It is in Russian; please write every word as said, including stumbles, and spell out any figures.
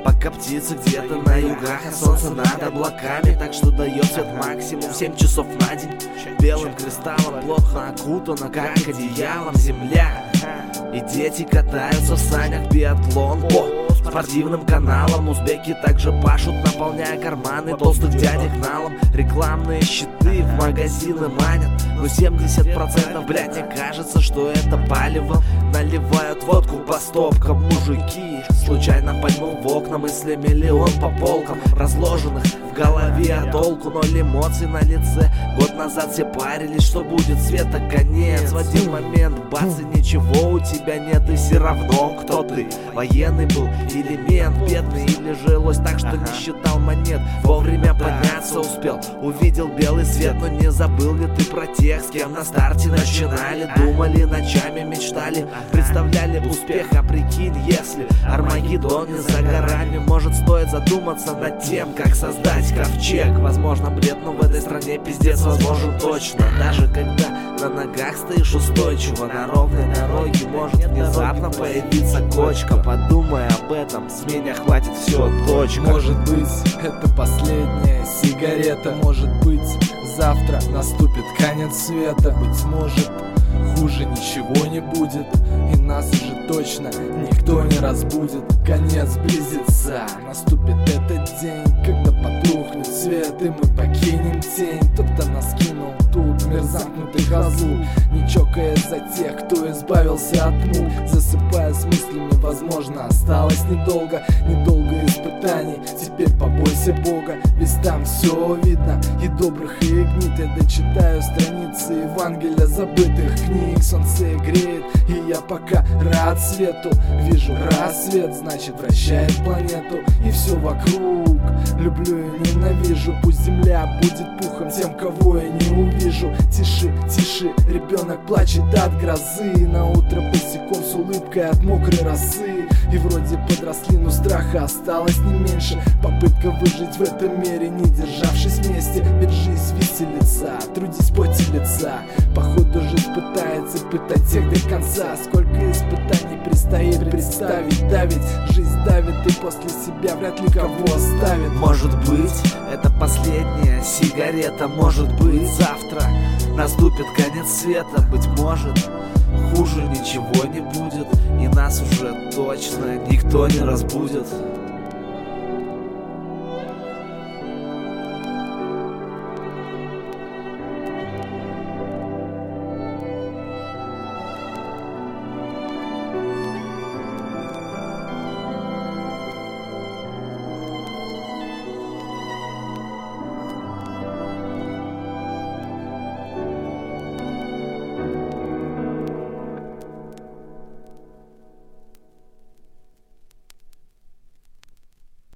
Пока птицы где-то на югах, а солнце над облаками, так что дает свет максимум семь часов на день. Белым кристаллом плотно окутана, как одеялом, земля. И дети катаются в санях, биатлон по спортивным каналам. Узбеки также пашут, наполняя карманы толстых дядек налом. Рекламные щиты в магазины манят, но семьдесят процентов, блядь, мне кажется, что это палево. Наливают водку по стопкам мужики. Случайно пальнул в окна, мысли миллион по полкам, разложенных в голове, а толку ноль эмоций на лице. Год назад все парились, что будет света конец. В один момент, бац, и ничего у тебя нет. И все равно, кто ты, военный был или мент, бедный или жилось так, что не считал монет. Вовремя подняться успел, увидел белый свет. Но не забыл ли ты про тех, с кем на старте начинали? Думали ночами, мечтали, представляли успех. А прикинь, если Армагеддон не за горами, может, стоит задуматься над тем, как создать ковчег. Возможно, бред, но в этой стране пиздец возможен точно. Даже когда на ногах стоишь устойчиво, на ровной дороге может внезапно появиться кочка. Подумай об этом, с меня хватит все, точка. Может быть, это последняя сигарета. Может быть, завтра наступит конец света. Быть может, хуже ничего не будет, и нас уже точно никто не разбудит. Конец близится, наступит этот день, когда потухнет свет, и мы покинем тень. Кто-то нас кинул тут, мир замкнутый газу, не чокаясь за тех, кто избавился от мук. Засыпая с мыслями, возможно, осталось недолго. Недолго испытаний, теперь побойся Бога, ведь там все видно, и добрых, и гнит. Я дочитаю страницы Евангелия забытых книг. Солнце греет, и я пока рад свету. Вижу рассвет, значит вращает планету, и все вокруг люблю и ненавижу. Пусть земля будет пухом тем, кого я не увижу. Тиши, тиши, ребенок плачет от грозы, на утро босиком с улыбкой от мокрой росы. И вроде подросли, но страха осталось не меньше. Попытка выжить в этом мире, не державшись вместе. Ведь жизнь виселица, трудись в поте лица. Походу жизнь пытается пытать всех до конца. Сколько испытаний предстоит представить, давить. Жизнь давит, и после себя вряд ли кого оставит. Может быть, это последняя сигарета. Может быть, завтра наступит конец света. Быть может, хуже ничего не будет, и нас уже точно никто не разбудит.